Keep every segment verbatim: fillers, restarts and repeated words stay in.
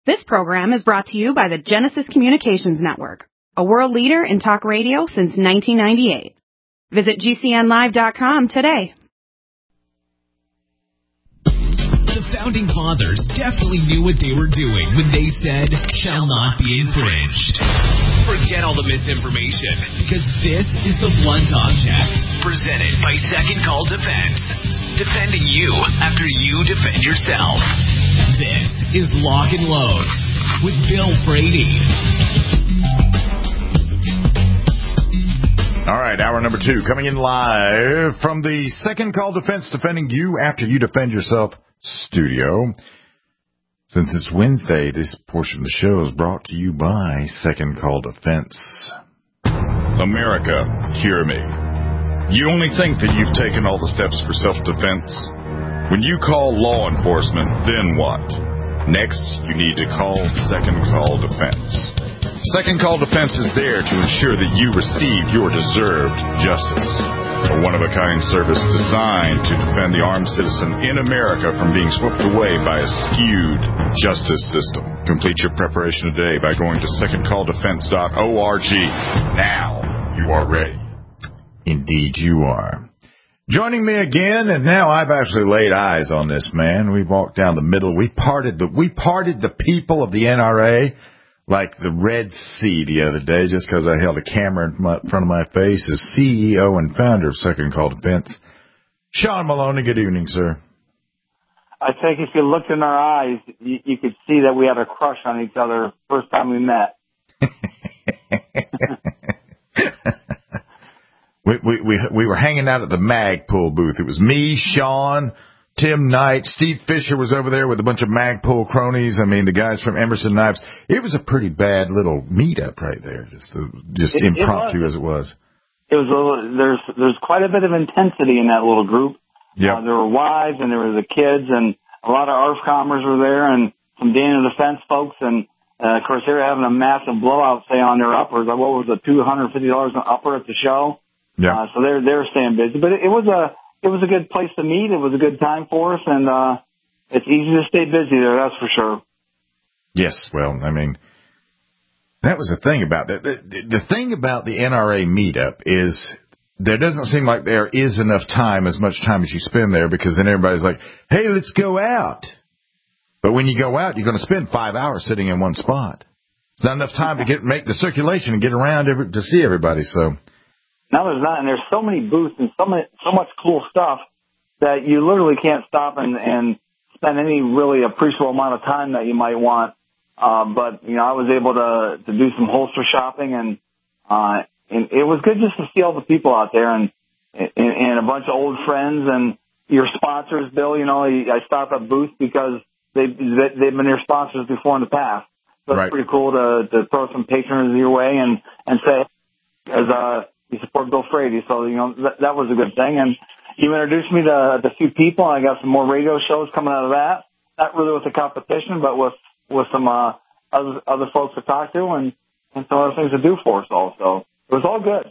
This program is brought to you by the Genesis Communications Network, a world leader in talk radio since nineteen ninety-eight. Visit G C N live dot com today. The Founding Fathers definitely knew what they were doing when they said, shall not be infringed. Forget all the misinformation, because this is the Blunt Object, presented by Second Call Defense. Defending you after you defend yourself. This is Lock and Load with Bill Frady. All right, hour number two coming in live from the Second Call Defense, defending you after you defend yourself studio. Since it's Wednesday, this portion of the show is brought to you by Second Call Defense. America, hear me. You only think that you've taken all the steps for self-defense? When you call law enforcement, then what? Next, you need to call Second Call Defense. Second Call Defense is there to ensure that you receive your deserved justice. A one-of-a-kind service designed to defend the armed citizen in America from being swept away by a skewed justice system. Complete your preparation today by going to second call defense dot org. Now you are ready. Indeed you are. Joining me again, and now I've actually laid eyes on this man. We've walked down the middle. We parted the we parted the people of the N R A like the Red Sea the other day, just because I held a camera in my, front of my face as C E O and founder of Second Call Defense. Sean Maloney, good evening, sir. I think if you looked in our eyes, you, you could see that we had a crush on each other first time we met. We, we we we were hanging out at the Magpul booth. It was me, Sean, Tim Knight, Steve Fisher was over there with a bunch of Magpul cronies. I mean, the guys from Emerson Knives. It was a pretty bad little meetup right there, just the, just it, impromptu it as it was. It was a little, there's there's quite a bit of intensity in that little group. Yeah, uh, there were wives and there were the kids and a lot of A R F comers were there and some Daniel Defense folks and uh, of course they were having a massive blowout say on their uppers. What was it, two hundred fifty dollars an upper at the show? Yeah. Uh, so they're they're staying busy, but it, it was a it was a good place to meet. It was a good time for us, and uh, it's easy to stay busy there. That's for sure. Yes. Well, I mean, that was the thing about that. The, the, the thing about the N R A meetup is there doesn't seem like there is enough time, as much time as you spend there, because then everybody's like, "Hey, let's go out." But when you go out, you're going to spend five hours sitting in one spot. It's not enough time to get make the circulation and get around every, to see everybody. So. No, there's not, and there's so many booths and so much, so much cool stuff that you literally can't stop and, and spend any really appreciable amount of time that you might want. Uh, but, you know, I was able to, to do some holster shopping, and, uh, and it was good just to see all the people out there and, and, and a bunch of old friends and your sponsors, Bill. You know, I stopped at booths because they, they've been your sponsors before in the past. So right. It's pretty cool to, to throw some patrons your way and, and say, as a, you support Bill Frady, so, you know, that, that was a good thing. And you introduced me to a few people, and I got some more radio shows coming out of that. Not really with the competition, but with, with some uh, other, other folks to talk to and, and some other things to do for us all. So it was all good.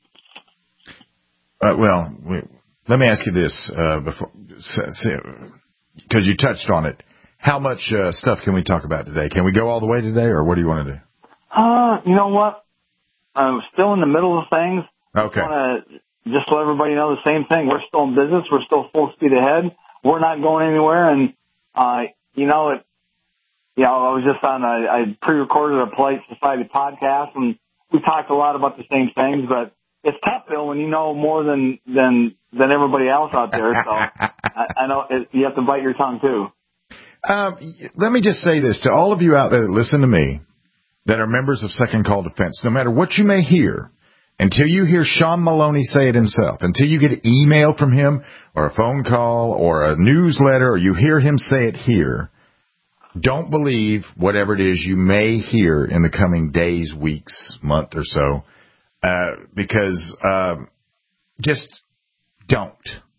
Uh, well, we, let me ask you this, uh, before, because you touched on it. How much uh, stuff can we talk about today? Can we go all the way today, or what do you want to do? Uh, you know what? I'm still in the middle of things. Okay. I want to just let everybody know the same thing. We're still in business. We're still full speed ahead. We're not going anywhere. And, uh, you know, it, you know, I was just on a, I pre-recorded a Polite Society podcast, and we talked a lot about the same things, but it's tough, Bill, when you know more than, than, than everybody else out there. So I, I know it, you have to bite your tongue too. Um, let me just say this to all of you out there that listen to me, that are members of Second Call Defense. No matter what you may hear, until you hear Sean Maloney say it himself, until you get an email from him or a phone call or a newsletter or you hear him say it here, don't believe whatever it is you may hear in the coming days, weeks, month or so, uh, because um, just don't.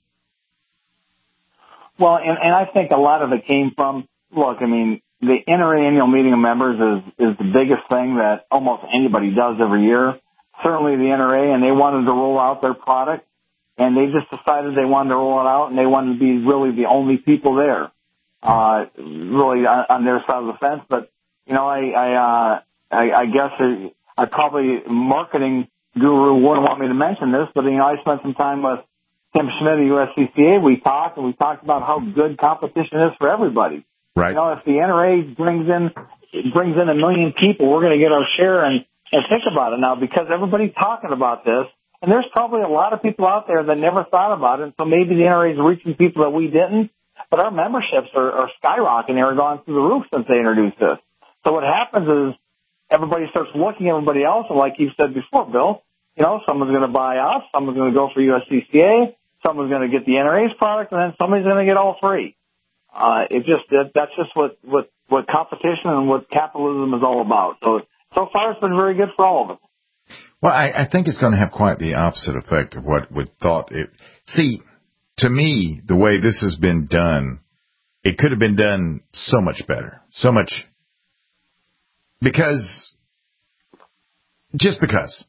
Well, and, and I think a lot of it came from, look, I mean, the N R A annual meeting of members is, is the biggest thing that almost anybody does every year. Certainly the N R A, and they wanted to roll out their product, and they just decided they wanted to roll it out, and they wanted to be really the only people there, uh, really on, on their side of the fence. But you know, I, I, uh, I, I guess I probably marketing guru wouldn't want me to mention this, but, you know, I spent some time with Tim Schmidt of U S C C A. We talked, and we talked about how good competition is for everybody. Right. You know, if the N R A brings in brings in a million people, we're going to get our share. And, and think about it now, because everybody's talking about this, and there's probably a lot of people out there that never thought about it. So maybe the N R A is reaching people that we didn't, but our memberships are, are skyrocketing. They're gone through the roof since they introduced this. So what happens is everybody starts looking at everybody else, and like you said before, Bill, you know, someone's going to buy us, someone's going to go for U S C C A, someone's going to get the N R A's product, and then somebody's going to get all three. Uh, it just, that, that's just what, what, what competition and what capitalism is all about. So, so far it's been very good for all of us. Well, I, I think it's going to have quite the opposite effect of what we thought it. See, to me, the way this has been done, it could have been done so much better, so much, because, just because.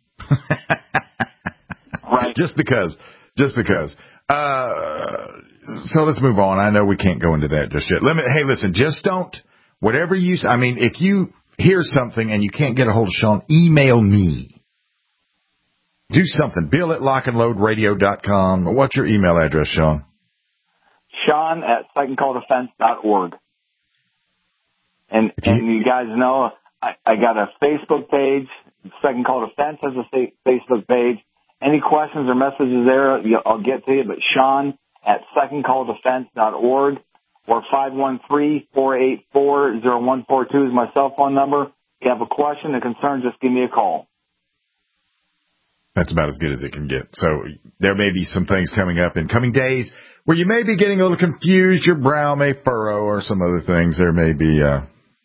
Right. Just because. Just because. Uh, so let's move on. I know we can't go into that just yet. Let me, hey, listen, just don't, whatever you, I mean, if you hear something and you can't get a hold of Sean, email me. Do something. Bill at lock and load radio dot com. What's your email address, Sean? Sean at second call defense dot org. And, you, and you guys know, I, I got a Facebook page. Second Call Defense has a Facebook page. Any questions or messages there, I'll get to you. But Sean at second call defense dot org or five one three, four eight four, zero one four two is my cell phone number. If you have a question, a concern, just give me a call. That's about as good as it can get. So there may be some things coming up in coming days where you may be getting a little confused. Your brow may furrow or some other things. There may be, uh,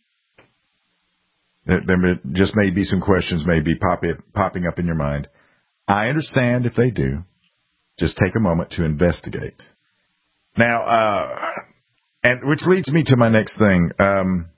there, there may, just may be some questions may be pop it, popping up in your mind. I understand if they do. Just take a moment to investigate. Now, uh, and which leads me to my next thing. Um,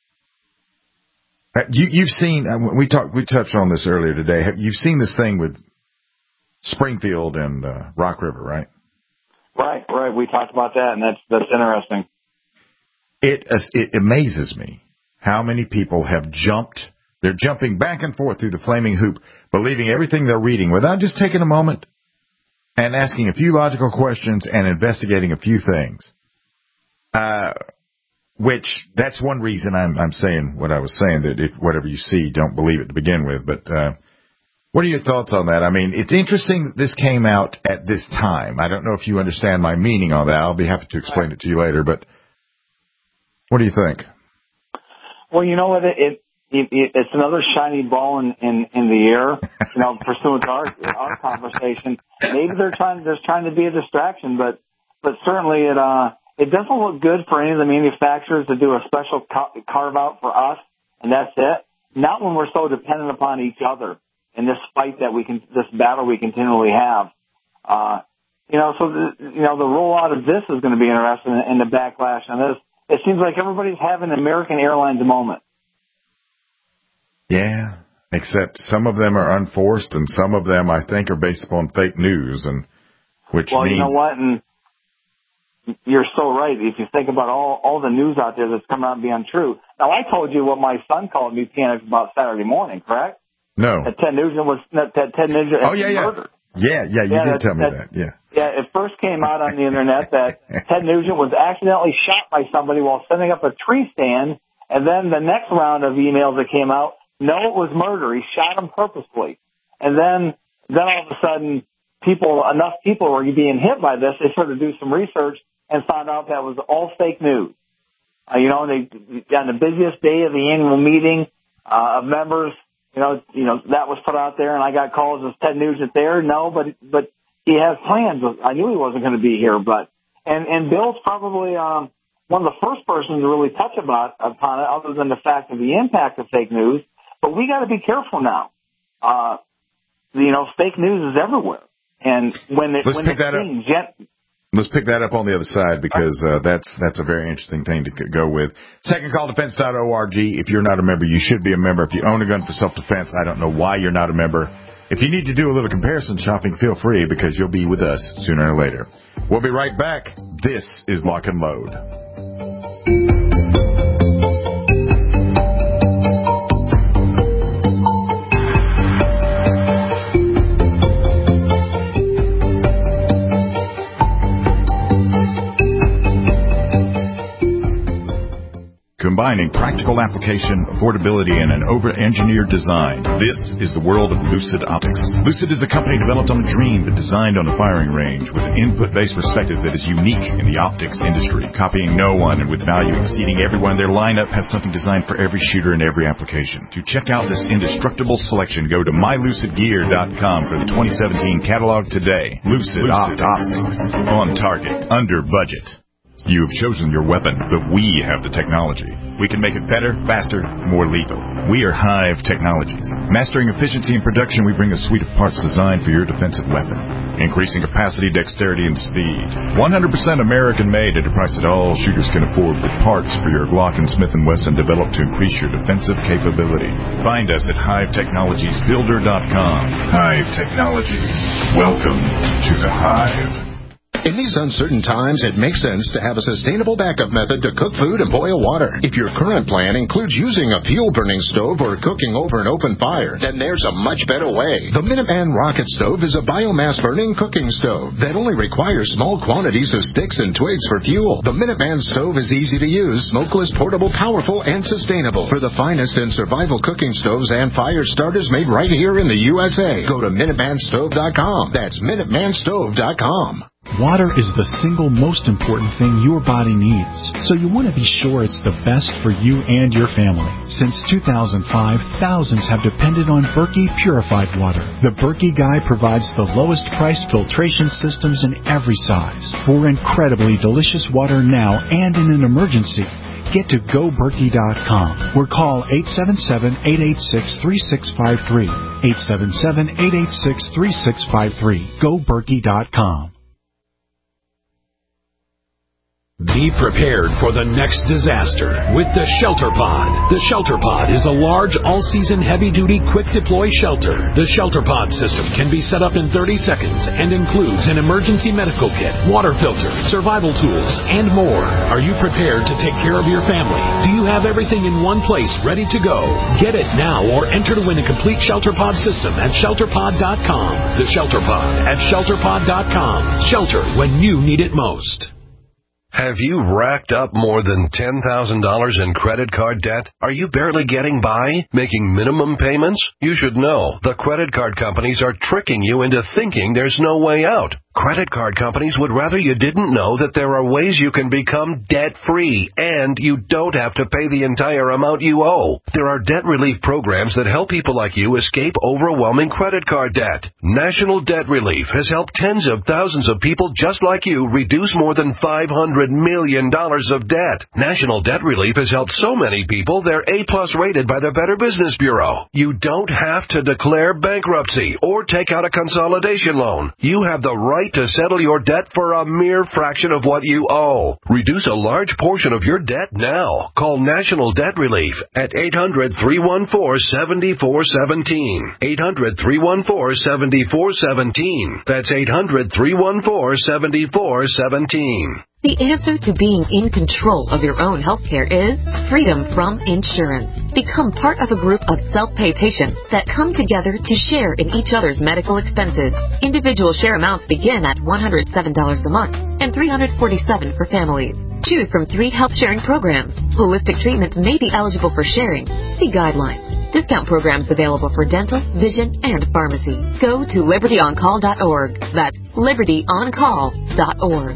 you, you've seen, we talked, we touched on this earlier today. Have, you've seen this thing with Springfield and uh, Rock River, right? Right, right. We talked about that, and that's that's interesting. It it amazes me how many people have jumped. They're jumping back and forth through the flaming hoop, believing everything they're reading without just taking a moment and asking a few logical questions and investigating a few things. Uh, which, that's one reason I'm, I'm saying what I was saying, that if whatever you see, don't believe it to begin with. But uh, what are your thoughts on that? I mean, it's interesting that this came out at this time. I don't know if you understand my meaning on that. I'll be happy to explain it to you later. But what do you think? Well, you know what? It, it It, it, it's another shiny ball in, in, in the air, you know, pursuant to our, our conversation. Maybe they're trying, there's trying to be a distraction, but, but certainly it, uh, it doesn't look good for any of the manufacturers to do a special carve out for us, and that's it. Not when we're so dependent upon each other in this fight that we can, this battle we continually have. Uh, you know, so the, you know, the rollout of this is going to be interesting, and the backlash on this. It seems like everybody's having an American Airlines moment. Yeah, except some of them are unforced, and some of them, I think, are based upon fake news, and which well, means... you know what, and you're so right. If you think about all all the news out there that's coming out and being true. Now, I told you what my son called me panicked about Saturday morning, correct? No. That Ted Nugent was that Ted Nugent oh, yeah, yeah. murdered. Yeah, yeah, you yeah, did that, tell me that, that, yeah. Yeah, it first came out on the Internet that Ted Nugent was accidentally shot by somebody while setting up a tree stand, and then the next round of emails that came out, no, it was murder. He shot him purposely. And then, then all of a sudden, people, enough people were being hit by this, they started to do some research and found out that was all fake news. Uh, you know, they, on the busiest day of the annual meeting, uh, of members, you know, you know, that was put out there, and I got calls, is Ted Nugent there? No, but, but he has plans. I knew he wasn't going to be here, but, and, and Bill's probably, um, one of the first persons to really touch about, upon it, other than the fact of the impact of fake news. But we got to be careful now. Uh, you know, fake news is everywhere. And when it, Let's when pick it's that up. gen- Let's pick that up on the other side, because uh, that's that's a very interesting thing to go with. second call defense dot org. If you're not a member, you should be a member. If you own a gun for self-defense, I don't know why you're not a member. If you need to do a little comparison shopping, feel free, because you'll be with us sooner or later. We'll be right back. This is Lock and Load. combining practical application, affordability, and an over-engineered design. This is the world of Lucid Optics. Lucid is a company developed on a dream but designed on the firing range with an input-based perspective that is unique in the optics industry, copying no one and with value exceeding everyone. Their lineup has something designed for every shooter and every application. To check out this indestructible selection, go to my lucid gear dot com for the twenty seventeen catalog today. Lucid, Lucid Optics. On target. Under budget. You have chosen your weapon, but we have the technology. We can make it better, faster, more lethal. We are Hive Technologies. Mastering efficiency and production, we bring a suite of parts designed for your defensive weapon. Increasing capacity, dexterity, and speed. one hundred percent American-made at a price that all shooters can afford, with parts for your Glock and Smith and Wesson developed to increase your defensive capability. Find us at hive technologies builder dot com. Hive Technologies. Welcome to the Hive. In these uncertain times, it makes sense to have a sustainable backup method to cook food and boil water. If your current plan includes using a fuel-burning stove or cooking over an open fire, then there's a much better way. The Minuteman Rocket Stove is a biomass-burning cooking stove that only requires small quantities of sticks and twigs for fuel. The Minuteman Stove is easy to use, smokeless, portable, powerful, and sustainable. For the finest in survival cooking stoves and fire starters made right here in the U S A, go to minuteman stove dot com. That's minuteman stove dot com. Water is the single most important thing your body needs, so you want to be sure it's the best for you and your family. Since two thousand five, thousands have depended on Berkey purified water. The Berkey Guy provides the lowest priced filtration systems in every size. For incredibly delicious water now and in an emergency, get to go berkey dot com or call eight seven seven, eight eight six, three six five three. eight seven seven, eight eight six, three six five three. go berkey dot com. Be prepared for the next disaster with the Shelter Pod. The Shelter Pod is a large, all-season, heavy-duty, quick-deploy shelter. The Shelter Pod system can be set up in thirty seconds and includes an emergency medical kit, water filter, survival tools, and more. Are you prepared to take care of your family? Do you have everything in one place ready to go? Get it now or enter to win a complete Shelter Pod system at shelter pod dot com. The Shelter Pod at shelter pod dot com. Shelter when you need it most. Have you racked up more than ten thousand dollars in credit card debt? Are you barely getting by, making minimum payments? You should know the credit card companies are tricking you into thinking there's no way out. Credit card companies would rather you didn't know that there are ways you can become debt-free, and you don't have to pay the entire amount you owe. There are debt relief programs that help people like you escape overwhelming credit card debt. National Debt Relief has helped tens of thousands of people just like you reduce more than five hundred million dollars of debt. National Debt Relief has helped so many people they're A-plus rated by the Better Business Bureau. You don't have to declare bankruptcy or take out a consolidation loan. You have the right to settle your debt for a mere fraction of what you owe. Reduce a large portion of your debt now. Call National Debt Relief at eight hundred, three one four, seven four one seven. eight hundred, three one four, seven four one seven. That's eight hundred, three one four, seven four one seven. The answer to being in control of your own healthcare is freedom from insurance. Become part of a group of self-pay patients that come together to share in each other's medical expenses. Individual share amounts begin at one hundred seven dollars a month and three hundred forty-seven dollars for families. Choose from three health-sharing programs. Holistic treatments may be eligible for sharing. See guidelines. Discount programs available for dental, vision, and pharmacy. Go to liberty on call dot org. That's liberty on call dot org.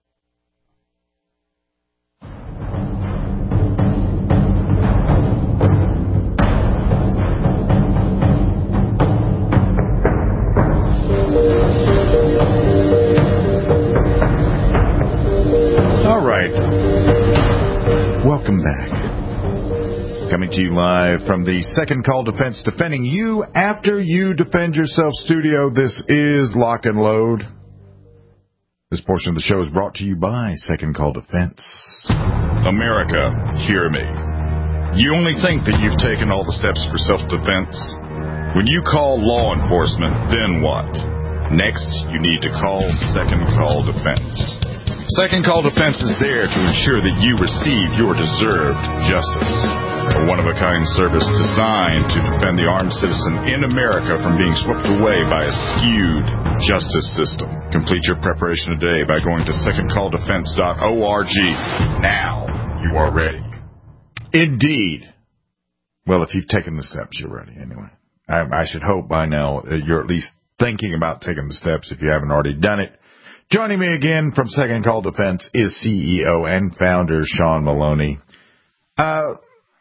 All right. Welcome back. Coming to you live from the Second Call Defense, defending you after you defend yourself studio. This is Lock and Load. This portion of the show is brought to you by Second Call Defense. America, hear me. You only think that you've taken all the steps for self-defense. When you call law enforcement, then what? Next, you need to call Second Call Defense. Second Call Defense is there to ensure that you receive your deserved justice. A one-of-a-kind service designed to defend the armed citizen in America from being swept away by a skewed justice system. Complete your preparation today by going to second call defense dot org. Now you are ready. Indeed. Well, if you've taken the steps, you're ready anyway. I, I should hope by now that you're at least thinking about taking the steps if you haven't already done it. Joining me again from Second Call Defense is C E O and founder Sean Maloney. Uh,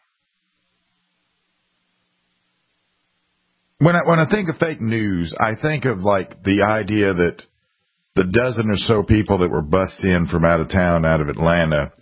when I when I think of fake news, I think of like the idea that the dozen or so people that were bussed in from out of town, out of Atlanta,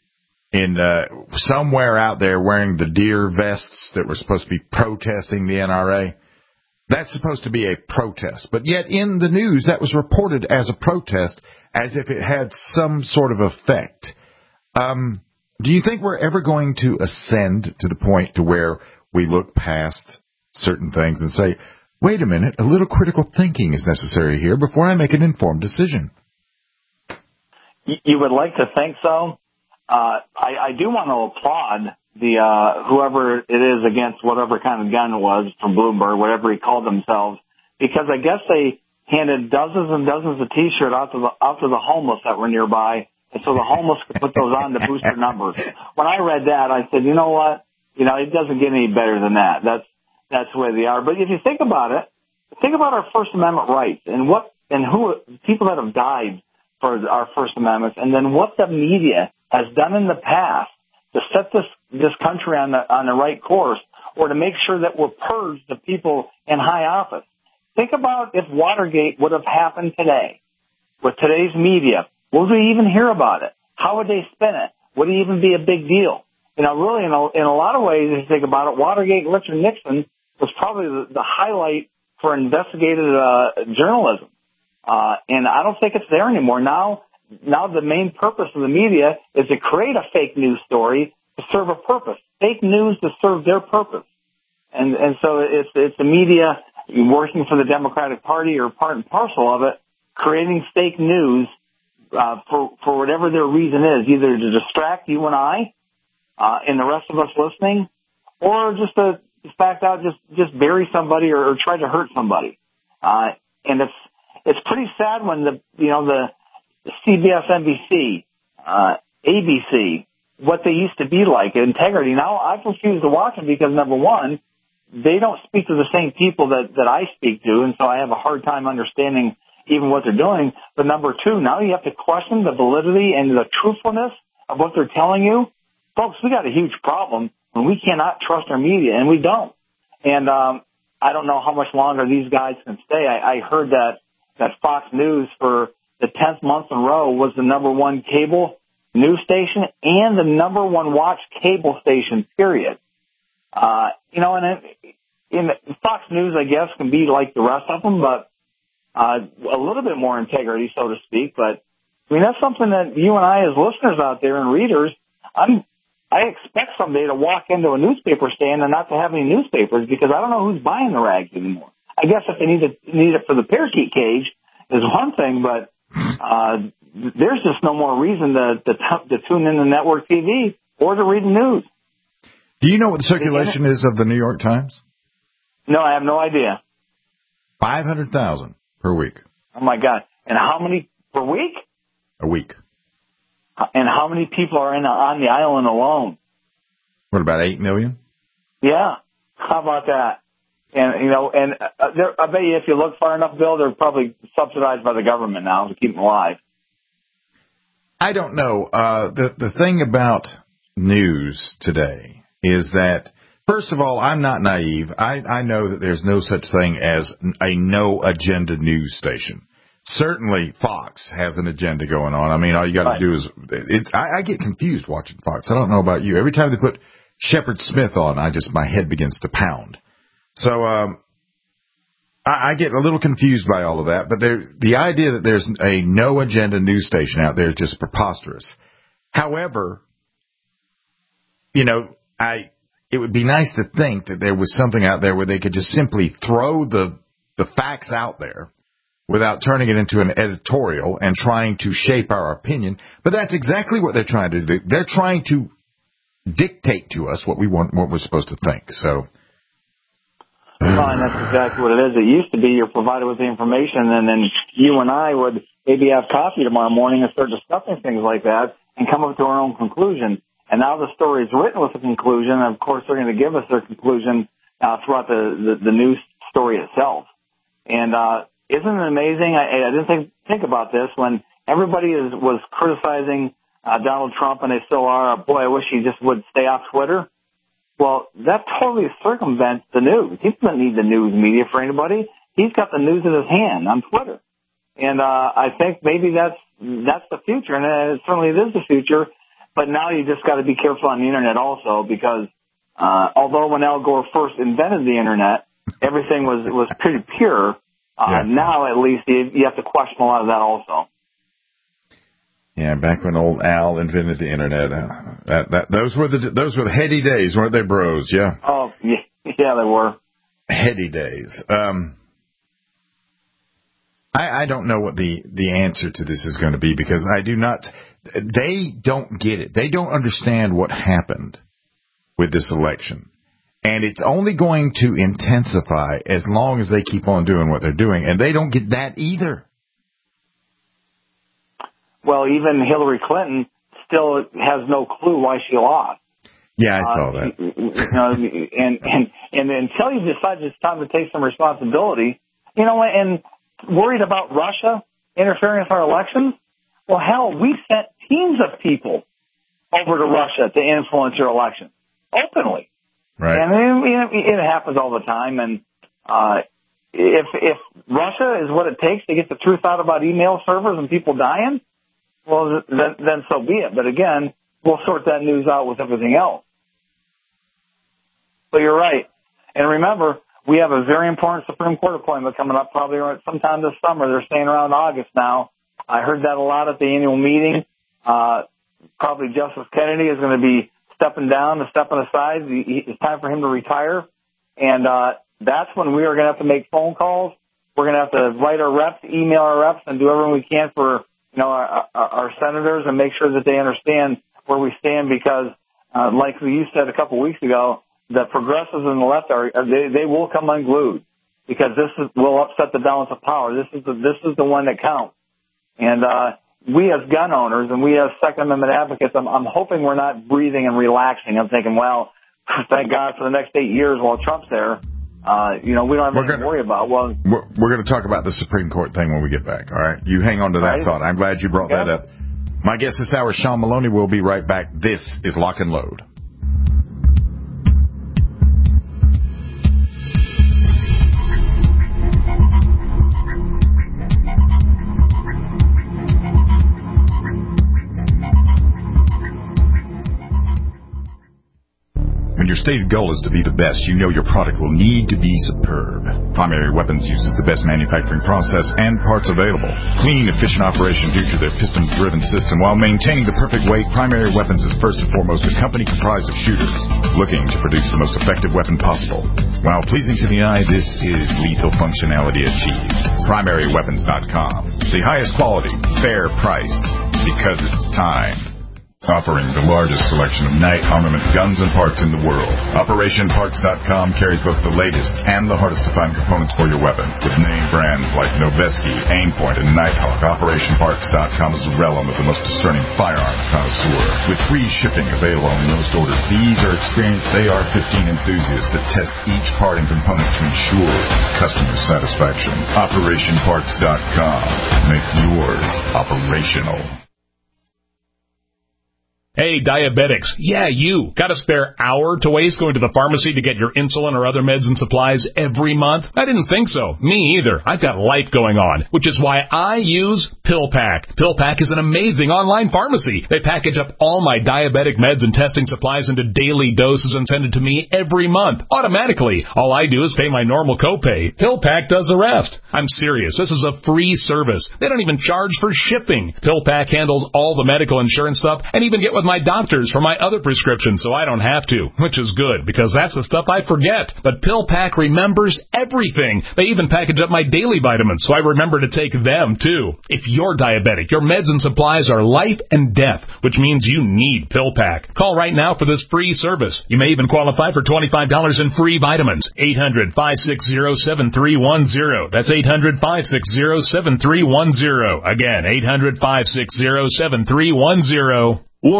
in uh, somewhere out there wearing the deer vests that were supposed to be protesting the N R A. That's supposed to be a protest. But yet in the news, that was reported as a protest, as if it had some sort of effect. Um, do you think we're ever going to ascend to the point to where we look past certain things and say, wait a minute, a little critical thinking is necessary here before I make an informed decision? You would like to think so. Uh, I, I do want to applaud the uh, whoever it is against whatever kind of gun it was from Bloomberg, whatever he called themselves, because I guess they handed dozens and dozens of T-shirts out to the out to the homeless that were nearby, and so the homeless could put those on to boost their numbers. When I read that, I said, you know what? You know, it doesn't get any better than that. That's that's the way they are. But if you think about it, think about our First Amendment rights and what and who people that have died for our First Amendment, and then what the media has done in the past to set this this country on the on the right course, or to make sure that we're purged the people in high office. Think about if Watergate would have happened today with today's media. Would we even hear about it? How would they spin it? Would it even be a big deal? You know, really, in a, in a lot of ways, if you think about it, Watergate and Richard Nixon was probably the, the highlight for investigative uh, journalism. Uh, and I don't think it's there anymore. Now, now the main purpose of the media is to create a fake news story to serve a purpose. Fake news to serve their purpose. And, and so it's, it's the media working for the Democratic Party or part and parcel of it, creating fake news, uh, for, for whatever their reason is, either to distract you and I, uh, and the rest of us listening, or just to fact out, just, just bury somebody or, or try to hurt somebody. Uh, and it's, it's pretty sad when the, you know, the, the C B S, N B C, uh, A B C, what they used to be like, integrity. Now I refuse to watch them because, number one, they don't speak to the same people that, that I speak to, and so I have a hard time understanding even what they're doing. But number two, now you have to question the validity and the truthfulness of what they're telling you. Folks, we got a huge problem when we cannot trust our media, and we don't. And um, I don't know how much longer these guys can stay. I, I heard that, that Fox News for the tenth month in a row was the number one cable news station and the number one watched cable station, period. Uh, you know, and in, in Fox News, I guess, can be like the rest of them, but uh, a little bit more integrity, so to speak. But, I mean, that's something that you and I as listeners out there and readers, I'm, I expect someday to walk into a newspaper stand and not to have any newspapers because I don't know who's buying the rags anymore. I guess if they need it, need it for the parakeet cage is one thing, but uh, there's just no more reason to, to, to tune in to network T V or to read the news. Do you know what the circulation is of the New York Times? No, I have no idea. five hundred thousand per week. Oh, my God. And how many per week? A week. And how many people are in on the island alone? What, about eight million? Yeah. How about that? And, you know, and uh, there, I bet you if you look far enough, Bill, they're probably subsidized by the government now to keep them alive. I don't know. Uh, the, the thing about news today is that, first of all, I'm not naive. I, I know that there's no such thing as a no-agenda news station. Certainly Fox has an agenda going on. I mean, all you got to right. do is it, I, I get confused watching Fox. I don't know about you. Every time they put Shepard Smith on, I just my head begins to pound. So um, I, I get a little confused by all of that. But there, the idea that there's a no-agenda news station out there is just preposterous. However, you know, I it would be nice to think that there was something out there where they could just simply throw the the facts out there without turning it into an editorial and trying to shape our opinion. But that's exactly what they're trying to do. They're trying to dictate to us what we want, what we're supposed to think. So, well, and that's exactly what it is. It used to be you're provided with the information, and then you and I would maybe have coffee tomorrow morning and start discussing things like that and come up to our own conclusion. And now the story is written with a conclusion, and of course they're going to give us their conclusion uh, throughout the, the, the news story itself. And uh, isn't it amazing? I, I didn't think, think about this when everybody is, was criticizing uh, Donald Trump, and they still are. Boy, I wish he just would stay off Twitter. Well, that totally circumvents the news. He doesn't need the news media for anybody. He's got the news in his hand on Twitter. And uh, I think maybe that's that's the future, and it certainly it is the future. But now you just got to be careful on the Internet also, because uh, although when Al Gore first invented the Internet, everything was was pretty pure. Uh, yeah. Now, at least, you, you have to question a lot of that also. Yeah, back when old Al invented the Internet, uh, that, that those were the those were the heady days, weren't they, bros? Yeah. Oh, yeah, yeah, they were heady days. Um, I, I don't know what the the answer to this is going to be, because I do not. They don't get it. They don't understand what happened with this election. And it's only going to intensify as long as they keep on doing what they're doing. And they don't get that either. Well, even Hillary Clinton still has no clue why she lost. Yeah, I saw that. Uh, you know, and, and, and until you decide it's time to take some responsibility, you know, and worried about Russia interfering with our elections, well, hell, we sent teams of people over to Russia to influence your election openly. Right. And it, it happens all the time. And uh, if if Russia is what it takes to get the truth out about email servers and people dying, well, then, then so be it. But again, we'll sort that news out with everything else. But you're right. And remember, we have a very important Supreme Court appointment coming up probably sometime this summer. They're saying around August now. I heard that a lot at the annual meeting. Uh, probably Justice Kennedy is going to be stepping down and stepping aside. It's time for him to retire. And uh, that's when we are going to have to make phone calls. We're going to have to write our reps, email our reps, and do everything we can for you know our, our, our senators and make sure that they understand where we stand, because, uh, like you said a couple weeks ago, the progressives and the left are they, they will come unglued, because this is, will upset the balance of power. This is the, this is the one that counts. And uh, we as gun owners and we as Second Amendment advocates, I'm, I'm hoping we're not breathing and relaxing. I'm thinking, well, thank God for the next eight years while Trump's there. Uh, you know, we don't have anything to worry about. Well, we're, we're going to talk about the Supreme Court thing when we get back. All right. You hang on to that right. thought. I'm glad you brought okay. that up. My guest this hour, Sean Maloney. We'll be right back. This is Lock and Load. When your stated goal is to be the best, you know your product will need to be superb. Primary Weapons uses the best manufacturing process and parts available. Clean, efficient operation due to their piston-driven system. While maintaining the perfect weight, Primary Weapons is first and foremost a company comprised of shooters looking to produce the most effective weapon possible. While pleasing to the eye, this is lethal functionality achieved. Primary Weapons dot com. The highest quality, fair priced, because it's time. Offering the largest selection of night armament guns and parts in the world. Operation Parts dot com carries both the latest and the hardest to find components for your weapon. With name brands like Noveske, Aimpoint, and Nighthawk, Operation Parts dot com is the realm of the most discerning firearms connoisseur. With free shipping available on most orders, these are experienced A R fifteen enthusiasts that test each part and component to ensure customer satisfaction. Operation Parts dot com. Make yours operational. Hey, diabetics. Yeah, you. Got a spare hour to waste going to the pharmacy to get your insulin or other meds and supplies every month? I didn't think so. Me either. I've got life going on, which is why I use PillPack. PillPack is an amazing online pharmacy. They package up all my diabetic meds and testing supplies into daily doses and send it to me every month, automatically. All I do is pay my normal copay. PillPack does the rest. I'm serious. This is a free service. They don't even charge for shipping. PillPack handles all the medical insurance stuff and even get with my doctors for my other prescriptions, so I don't have to, which is good, because that's the stuff I forget. But PillPack remembers everything. They even package up my daily vitamins, so I remember to take them, too. If you're diabetic, your meds and supplies are life and death, which means you need PillPack. Call right now for this free service. You may even qualify for twenty-five dollars in free vitamins. eight hundred, five six zero, seven three one zero. That's eight hundred, five six zero, seven three one zero. Again, eight hundred, five six zero, seven three one zero. Warning,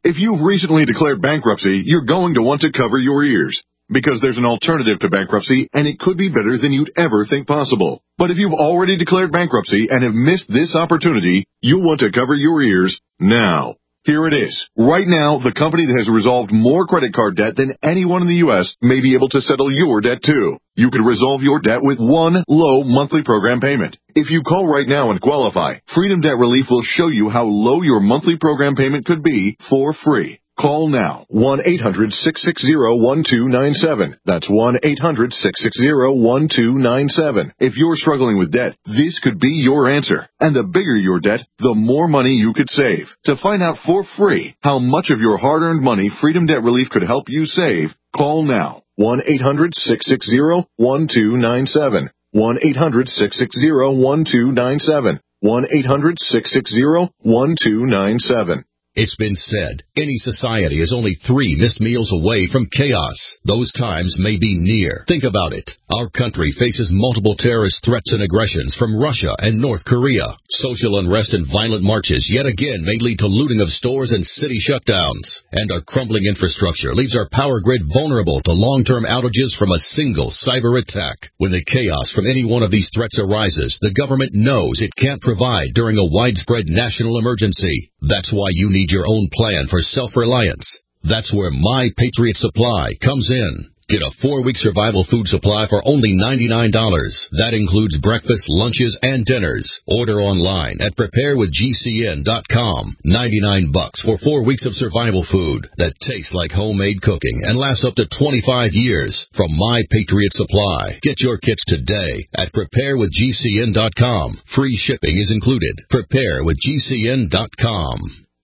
If you've recently declared bankruptcy, you're going to want to cover your ears, because there's an alternative to bankruptcy, and it could be better than you'd ever think possible. But if you've already declared bankruptcy and have missed this opportunity, you'll want to cover your ears now. Here it is. Right now, the company that has resolved more credit card debt than anyone in the U S may be able to settle your debt too. You could resolve your debt with one low monthly program payment. If you call right now and qualify, Freedom Debt Relief will show you how low your monthly program payment could be for free. Call now, one eight hundred six six zero one two nine seven. That's one eight hundred six six zero one two nine seven. If you're struggling with debt, this could be your answer. And the bigger your debt, the more money you could save. To find out for free how much of your hard-earned money Freedom Debt Relief could help you save, call now, one eight hundred six six zero one two nine seven. one eight hundred six six zero one two nine seven. one eight hundred six six zero one two nine seven. It's been said, any society is only three missed meals away from chaos. Those times may be near. Think about it. Our country faces multiple terrorist threats and aggressions from Russia and North Korea. Social unrest and violent marches yet again may lead to looting of stores and city shutdowns. And our crumbling infrastructure leaves our power grid vulnerable to long-term outages from a single cyber attack. When the chaos from any one of these threats arises, the government knows it can't provide during a widespread national emergency. That's why you need your own plan for self-reliance. That's where My Patriot Supply comes in. Get a four-week survival food supply for only ninety-nine dollars. That includes breakfast, lunches, and dinners. Order online at prepare with G C N dot com. ninety-nine bucks for four weeks of survival food that tastes like homemade cooking and lasts up to twenty-five years from My Patriot Supply. Get your kits today at prepare with G C N dot com. Free shipping is included. prepare with G C N dot com.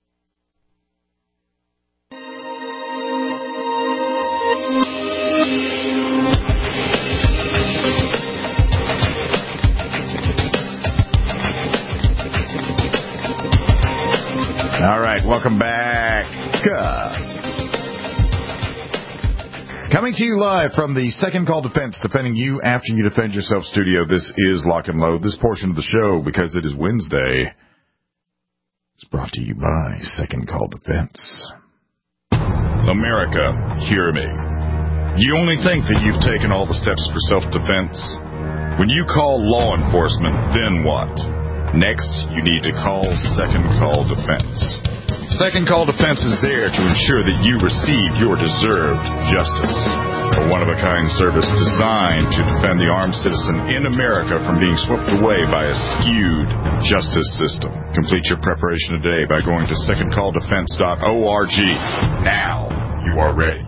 All right, welcome back. Uh, coming to you live from the Second Call Defense, defending you after you defend yourself studio. This is Lock and Load. This portion of the show, because it is Wednesday, is brought to you by Second Call Defense. America, hear me. You only think that you've taken all the steps for self-defense? When you call law enforcement, then what? Next, you need to call Second Call Defense. Second Call Defense is there to ensure that you receive your deserved justice. A one-of-a-kind service designed to defend the armed citizen in America from being swept away by a skewed justice system. Complete your preparation today by going to second call defense dot org. Now you are ready.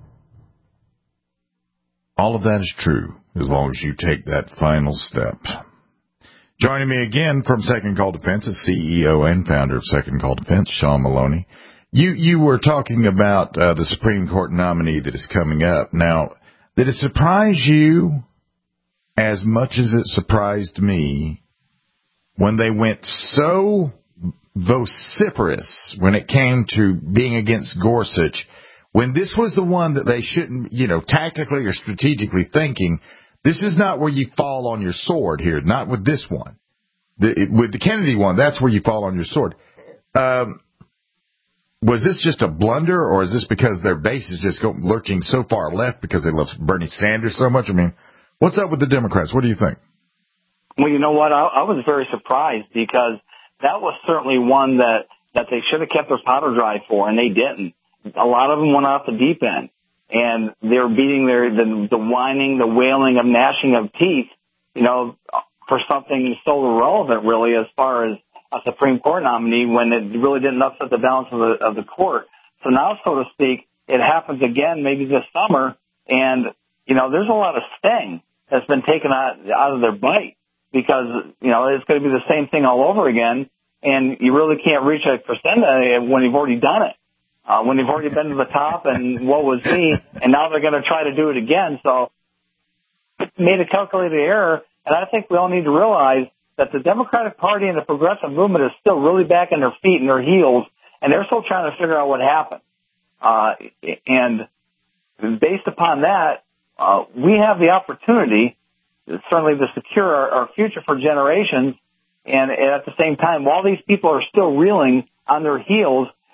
All of that is true as long as you take that final step. Joining me again from Second Call Defense is C E O and founder of Second Call Defense, Sean Maloney. You you were talking about uh, the Supreme Court nominee that is coming up. Now, did it surprise you as much as it surprised me when they went so vociferous when it came to being against Gorsuch, when this was the one that they shouldn't, you know, tactically or strategically thinking, this is not where you fall on your sword here, not with this one. The, it, with the Kennedy one, that's where you fall on your sword. Um, was this just a blunder, or is this because their base is just go, lurching so far left because they love Bernie Sanders so much? I mean, what's up with the Democrats? What do you think? Well, you know what? I, I was very surprised because that was certainly one that, that they should have kept their powder dry for, and they didn't. A lot of them went off the deep end. And they're beating their, the, the whining, the wailing of gnashing of teeth, you know, for something so irrelevant, really, as far as a Supreme Court nominee, when it really didn't upset the balance of the, of the court. So now, so to speak, it happens again, maybe this summer, and, you know, there's a lot of sting that's been taken out, out of their bite because, you know, it's going to be the same thing all over again, and you really can't reach a percentage when you've already done it. Uh, when they've already been to the top and what was me, and now they're going to try to do it again. So it made a calculated error, and I think we all need to realize that the Democratic Party and the progressive movement is still really back on their feet and their heels, and they're still trying to figure out what happened. Uh, and based upon that, uh, we have the opportunity, certainly to secure our, our future for generations, and, and at the same time, while these people are still reeling on their heels,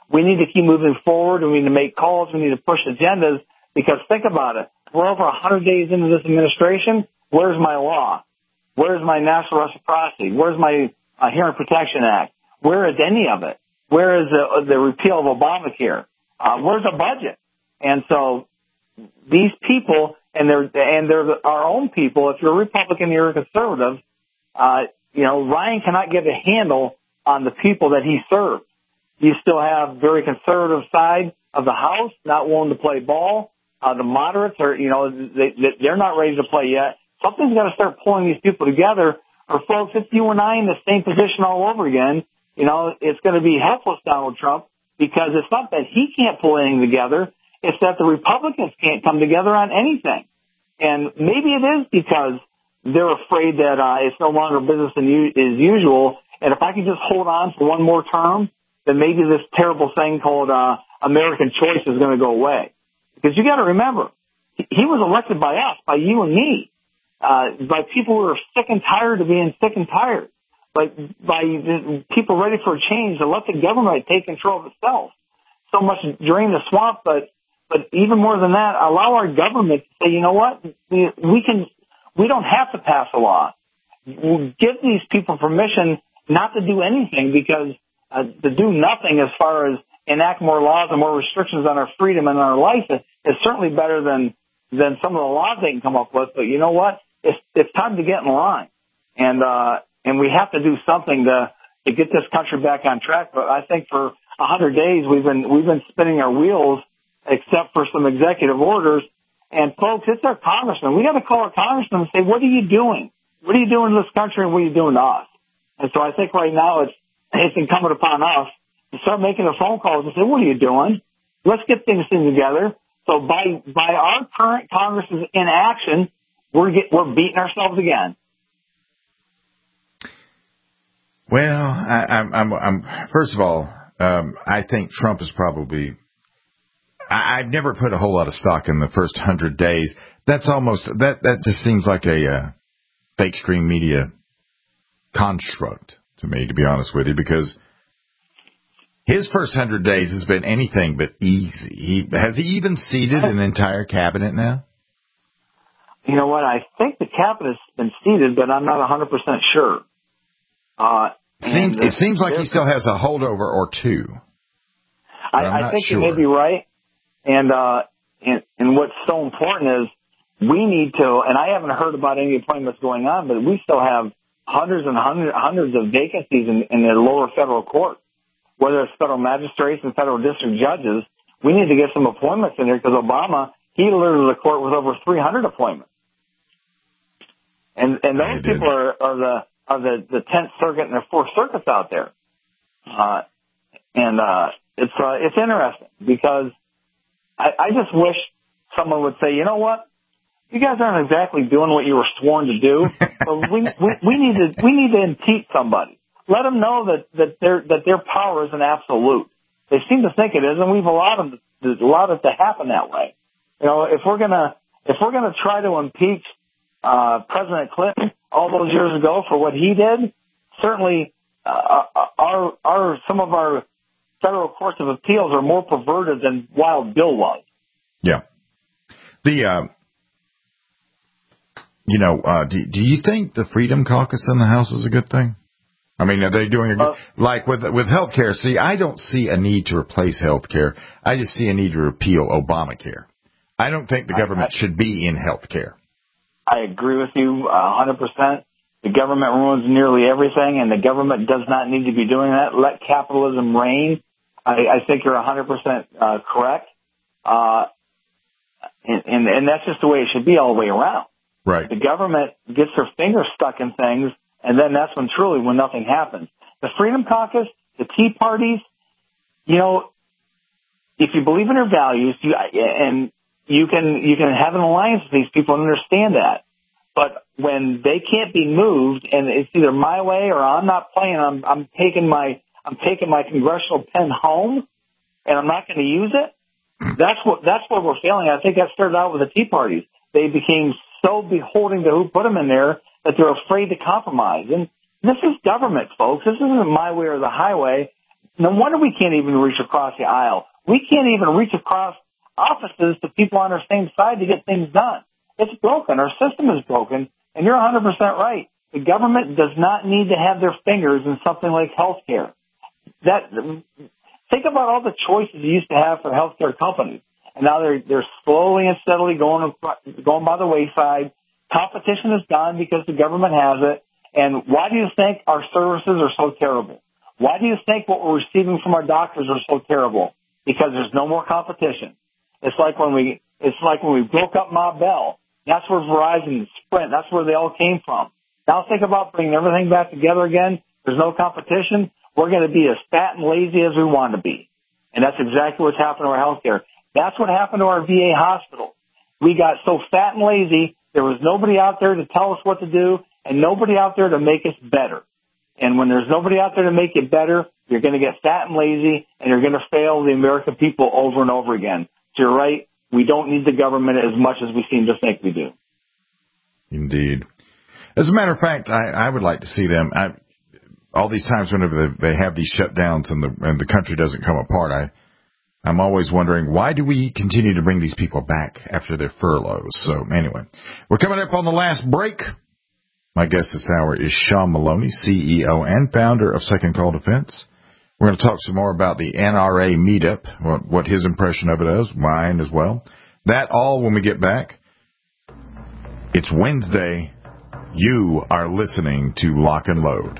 we need to keep moving forward, and we need to make calls, we need to push agendas, because think about it. We're over one hundred days into this administration. Where's my law? Where's my national reciprocity? Where's my uh, Hearing Protection Act? Where is any of it? Where is the, the repeal of Obamacare? Uh, where's the budget? And so these people, and they're, and they're our own people, if you're a Republican, you're a conservative, uh, you know, Ryan cannot get a handle on the people that he serves. You still have very conservative side of the House not willing to play ball. Uh, the moderates are, you know, they, they're not ready to play yet. Something's got to start pulling these people together. Or folks, it's you and I in the same position all over again. You know, it's going to be helpless, Donald Trump, because it's not that he can't pull anything together. It's that the Republicans can't come together on anything. And maybe it is because they're afraid that uh, it's no longer business as usual. And if I can just hold on for one more term, then maybe this terrible thing called uh, American choice is going to go away. Because you got to remember, he was elected by us, by you and me, uh, by people who are sick and tired of being sick and tired, by, by people ready for a change to let the government take control of itself. So much drain the swamp, but but even more than that, allow our government to say, you know what, we, we can, we don't have to pass a law. We'll give these people permission not to do anything, because uh, to do nothing as far as enact more laws and more restrictions on our freedom and our life is certainly better than than some of the laws they can come up with. But you know what? It's it's time to get in line, and uh, and we have to do something to to get this country back on track. But I think for a hundred days we've been we've been spinning our wheels, except for some executive orders. And folks, it's our congressman. We got to call our congressman and say, what are you doing? What are you doing to this country, and what are you doing to us? And so I think right now it's it's incumbent upon us to start making the phone calls and say, what are you doing? Let's get things together. So by by our current Congress's inaction, we're get, we're beating ourselves again. Well, I, I'm, I'm, I'm first of all, um, I think Trump is probably. I, I've never put a whole lot of stock in the first hundred days. That's almost that. That just seems like a uh, fake stream media construct to me, to be honest with you, because his first hundred days has been anything but easy. He, has he even seated an entire cabinet now? You know what? I think the cabinet's been seated, but I'm not one hundred percent sure. Uh, seems, it seems like he still has a holdover or two. I, I think sure. you may be right. And, uh, and, and what's so important is we need to, and I haven't heard about any appointments going on, but we still have hundreds and hundreds, hundreds of vacancies in, in the lower federal court. Whether it's federal magistrates and federal district judges, we need to get some appointments in there, because Obama, he alerted the court with over three hundred appointments. And and those people are, are the are the, the tenth Circuit and the fourth Circuits out there. Uh, and uh, it's uh, it's interesting, because I, I just wish someone would say, you know what, you guys aren't exactly doing what you were sworn to do. So we, we we need to we need to impeach somebody. Let them know that, that their that their power is an absolute. They seem to think it is, and we've allowed them to, allowed it to happen that way. You know, if we're gonna if we're gonna try to impeach uh, President Clinton all those years ago for what he did, certainly uh, our our some of our federal courts of appeals are more perverted than Wild Bill was. Yeah. The uh, you know, uh, do do you think the Freedom Caucus in the House is a good thing? I mean, are they doing a good, uh, like with with health care? See, I don't see a need to replace health care. I just see a need to repeal Obamacare. I don't think the government I, I, should be in health care. I agree with you a hundred percent. The government ruins nearly everything, and the government does not need to be doing that. Let capitalism reign. I, I think you're a hundred percent correct. Uh, and, and, and that's just the way it should be all the way around. Right. The government gets their fingers stuck in things, and then that's when truly when nothing happens. The Freedom Caucus, the Tea Parties, you know, if you believe in their values, you, and you can you can have an alliance with these people and understand that. But when they can't be moved, and it's either my way or I'm not playing, I'm I'm taking my I'm taking my congressional pen home, and I'm not going to use it. That's what that's what we're failing. I think that started out with the Tea Parties. They became so beholden to who put them in there that they're afraid to compromise. And this is government, folks. This isn't my way or the highway. No wonder we can't even reach across the aisle. We can't even reach across offices to people on our same side to get things done. It's broken. Our system is broken, and you're one hundred percent right. The government does not need to have their fingers in something like health care. That, think about all the choices you used to have for healthcare companies, and now they're they're slowly and steadily going going by the wayside. Competition is gone because the government has it. And why do you think our services are so terrible? Why do you think what we're receiving from our doctors are so terrible? Because there's no more competition. It's like when we it's like when we broke up Ma Bell. That's where Verizon and Sprint. That's where they all came from. Now think about bringing everything back together again. There's no competition. We're going to be as fat and lazy as we want to be. And that's exactly what's happened to our healthcare. That's what happened to our V A hospital. We got so fat and lazy, there was nobody out there to tell us what to do and nobody out there to make us better. And when there's nobody out there to make it better, you're going to get fat and lazy and you're going to fail the American people over and over again. So you're right. We don't need the government as much as we seem to think we do. Indeed. As a matter of fact, I, I would like to see them. I, all these times whenever they, they have these shutdowns and the and the country doesn't come apart, I, I'm always wondering, why do we continue to bring these people back after their furloughs? So anyway, we're coming up on the last break. My guest this hour is Sean Maloney, C E O and founder of Second Call Defense. We're going to talk some more about the N R A meetup, what, what his impression of it is, mine as well. That all when we get back. It's Wednesday. You are listening to Lock and Load.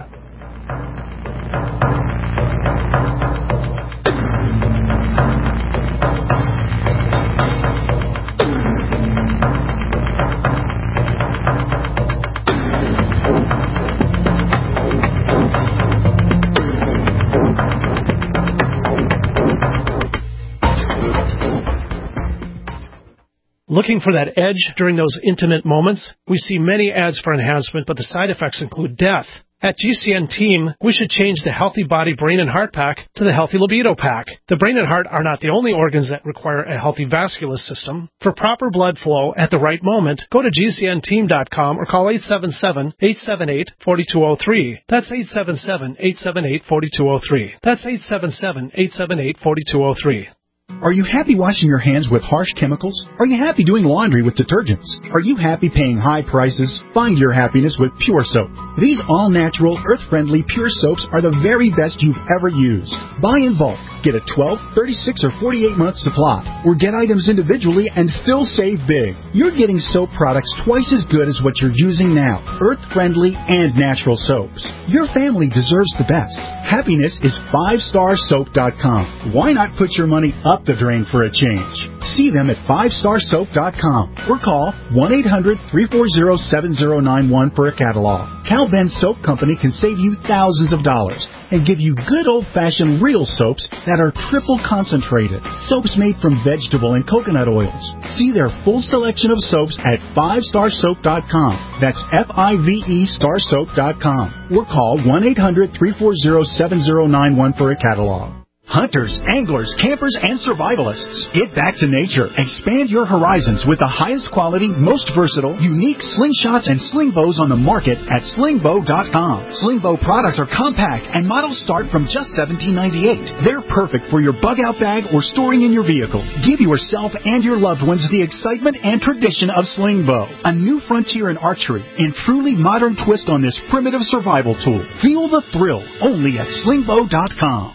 Looking for that edge during those intimate moments? We see many ads for enhancement, but the side effects include death. At G C N Team, we should change the Healthy Body, Brain, and Heart Pack to the Healthy Libido Pack. The brain and heart are not the only organs that require a healthy vascular system. For proper blood flow at the right moment, go to G C N team dot com or call eight seven seven, eight seven eight, four two zero three. That's eight seven seven, eight seven eight, four two zero three. That's eight seven seven, eight seven eight, four two zero three. Are you happy washing your hands with harsh chemicals? Are you happy doing laundry with detergents? Are you happy paying high prices? Find your happiness with Pure Soap. These all-natural, earth-friendly Pure Soaps are the very best you've ever used. Buy in bulk. Get a twelve, thirty-six, or forty-eight month supply. Or get items individually and still save big. You're getting soap products twice as good as what you're using now. Earth-friendly and natural soaps. Your family deserves the best. Happiness is five star soap dot com. Why not put your money up the drain for a change? See them at five star soap dot com or call one eight hundred, three four zero, seven zero nine one for a catalog. Cal Ben Soap Company can save you thousands of dollars and give you good old-fashioned real soaps that are triple concentrated. Soaps made from vegetable and coconut oils. See their full selection of soaps at five star soap dot com. That's F I V E star soap dot com. Or call one eight hundred, three four zero, seven zero nine one for a catalog. Hunters, anglers, campers, and survivalists, get back to nature. Expand your horizons with the highest quality, most versatile, unique slingshots and sling bows on the market at sling bow dot com. Sling bow products are compact and models start from just seventeen ninety-eight. They're perfect for your bug out bag or storing in your vehicle. Give yourself and your loved ones the excitement and tradition of sling bow, a new frontier in archery and truly modern twist on this primitive survival tool. Feel the thrill only at sling bow dot com.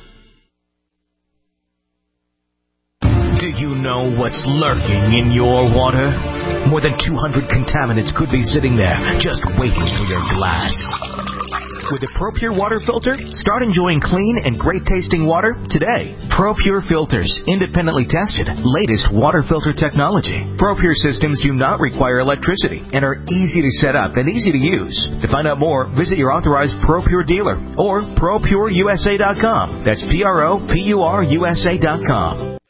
Do you know what's lurking in your water? More than two hundred contaminants could be sitting there, just waiting for your glass. With a ProPure water filter, start enjoying clean and great-tasting water today. ProPure filters, independently tested, latest water filter technology. ProPure systems do not require electricity and are easy to set up and easy to use. To find out more, visit your authorized ProPure dealer or pro pure U S A dot com. That's P R O P U R U S A dot com.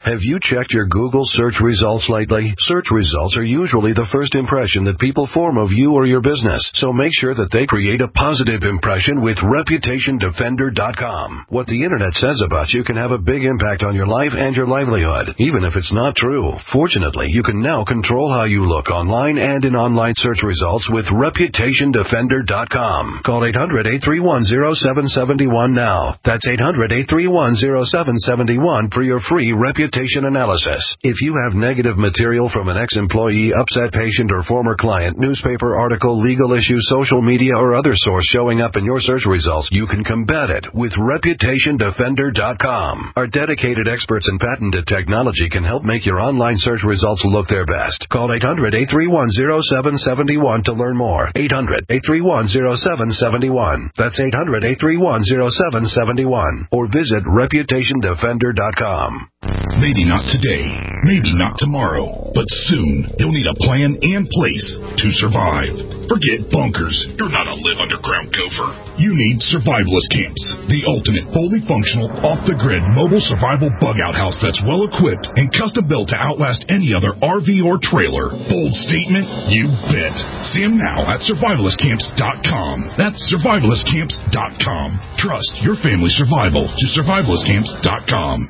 Have you checked your Google search results lately? Search results are usually the first impression that people form of you or your business, so make sure that they create a positive impression with reputation defender dot com. What the internet says about you can have a big impact on your life and your livelihood, even if it's not true. Fortunately, you can now control how you look online and in online search results with reputation defender dot com. Call eight hundred, eight three one, zero seven seven one now. That's eight hundred, eight three one, zero seven seven one for your free reputation analysis. If you have negative material from an ex-employee, upset patient, or former client, newspaper article, legal issue, social media, or other source showing up in your search results, you can combat it with reputation defender dot com. Our dedicated experts in patented technology can help make your online search results look their best. Call eight hundred, eight three one, zero seven seven one to learn more. eight hundred, eight three one, zero seven seven one. That's eight hundred, eight three one, zero seven seven one. Or visit reputation defender dot com. Maybe not today, maybe not tomorrow, but soon you'll need a plan in place to survive. Forget bunkers. You're not a live underground gopher. You need survivalist camps, the ultimate fully functional, off-the-grid mobile survival bug-out house that's well-equipped and custom-built to outlast any other R V or trailer. Bold statement? You bet. See them now at survivalist camps dot com. That's survivalist camps dot com. Trust your family's survival to survivalist camps dot com.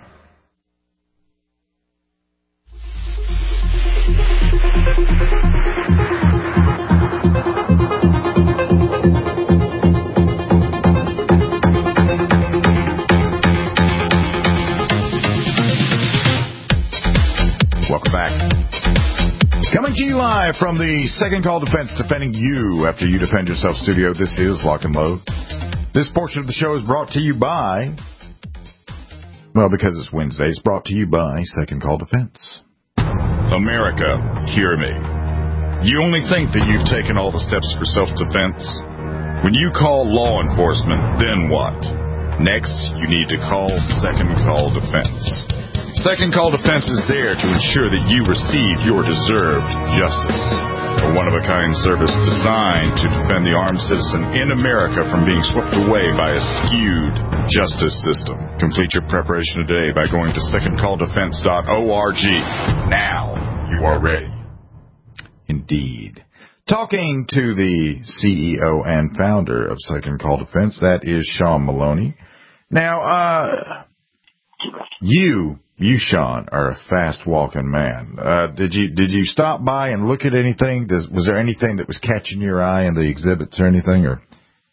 Welcome back. Coming to you live from the Second Call Defense, defending you after you defend yourself studio. This is Lock and Load. This portion of the show is brought to you by, well, because it's Wednesday, it's brought to you by Second Call Defense. America, hear me. You only think that you've taken all the steps for self-defense? When you call law enforcement, then what? Next, you need to call Second Call Defense. Second Call Defense is there to ensure that you receive your deserved justice. A one-of-a-kind service designed to defend the armed citizen in America from being swept away by a skewed justice system. Complete your preparation today by going to second call defense dot org. Now you are ready. Indeed. Talking to the C E O and founder of Second Call Defense, that is Sean Maloney. Now, uh, you... You, Sean, are a fast-walking man. Uh, did you did you stop by and look at anything? Does, was there anything that was catching your eye in the exhibits or anything? Or